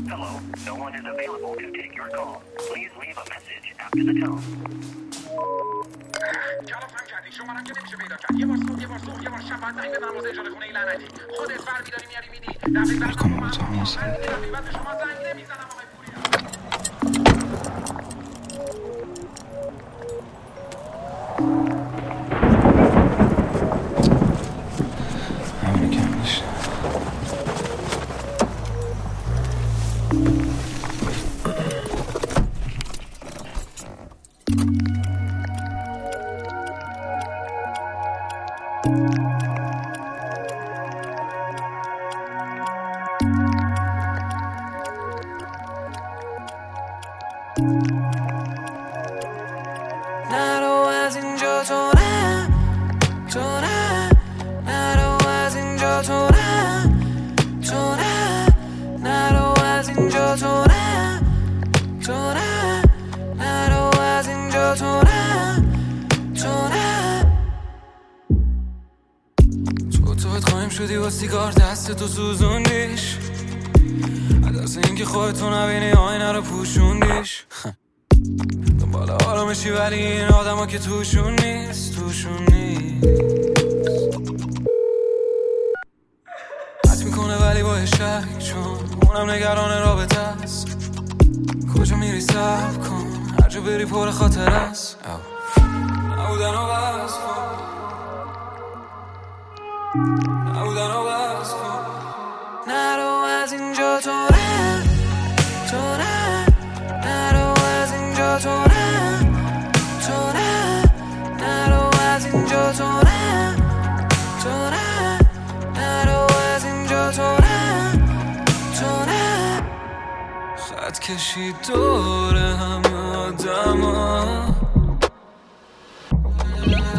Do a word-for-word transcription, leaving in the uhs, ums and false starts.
Hello, no one is available to take your call. Please leave a message after the tone. کلافم کردی شما را که نمیشه پیدا کرد. یه بار صبح یه بار صبح یه بار شب بعد زنگ بزنم واسه اجاره خونه این لعنتی. خودت برمی‌داری میاری میدی. دفعه بعد شما من دفعه بعد شما زنگ نمیزنم آقای پوریا. همینه که میشه. نرو از اینجا تو نه تو نه نرو از اینجا تو نه تو نه نرو از اینجا تو نه تو نه نرو از اینجا تو نه تو نه تو توت خواهیم شدی با سیگار دست تو سوزوندیش دست اینکه خودتو نبینی آینه رو پوشوندیش دنبال آرامشی ولی این آدم ها که توشون نیست توشون نیست حد میکنه ولی با شک چون اونم نگران رابطه است کجا میری صبر کن هر جا بری پر خاطر است نبودن و بس کن نبودن و بس کن نرو از اینجا تو نه تو نه نرو از اینجا تو نه تو نه نرو از اینجا تو نه تو نه نرو از اینجا تو نه تو نه خط کشید دور همه آدم ها